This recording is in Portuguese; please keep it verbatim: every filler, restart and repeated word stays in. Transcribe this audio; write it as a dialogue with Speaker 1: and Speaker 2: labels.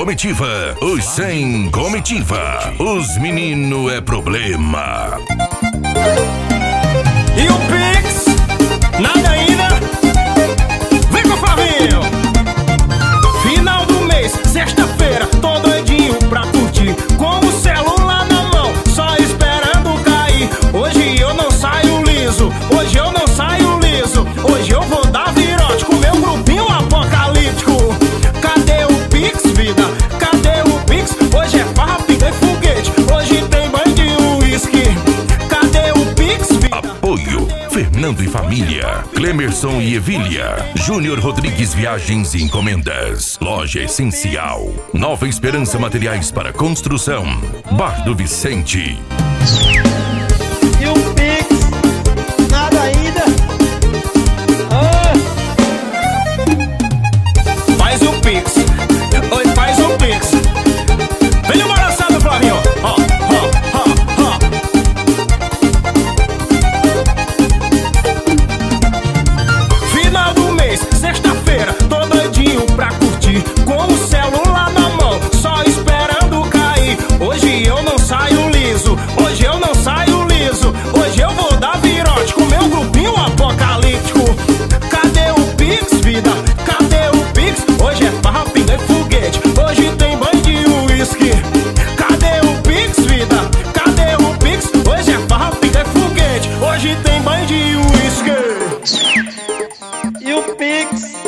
Speaker 1: comitiva, os sem comitiva. Os menino é problema.
Speaker 2: E o Pix? Nada ainda? Vem com o Flavinho. Final do mês, sexta-feira, tô doidinho pra curtir, com o celular na mão, só esperando cair. Hoje eu não saio liso, hoje eu não saio liso. Hoje eu vou dar virote com meu grupinho apocalíptico. Cadê o Pix, vida? Cadê o Pix? Hoje é farra, pica e foguete, hoje tem banho de uísque. Cadê o Pix, vida?
Speaker 1: Apoio Fernando e Família, Clemerson e Evília, Júnior Rodrigues Viagens e Encomendas, Loja Essencial, Nova Esperança Materiais para Construção, Bar do Vicente.
Speaker 3: E o Pix? Nada ainda? Ah.
Speaker 2: Faz o Pix, oi, faz o Pix. Vem o balançado, Flavinho. Ó, ó, ó, ó. Final do mês, sexta-feira, tô doidinho pra curtir, com o celular na mão, só esperando cair. Hoje eu não saio liso, hoje eu não saio liso. Hoje eu vou dar virote com meu grupinho apocalíptico. Cadê o Pix, vida? Cadê o Pix? Hoje é farra, pinga e foguete, hoje tem banho de uísque. Cadê o Pix, vida? Cadê o Pix? Hoje é farra, pinga e foguete, hoje tem banho de uísque.
Speaker 3: E o Pix?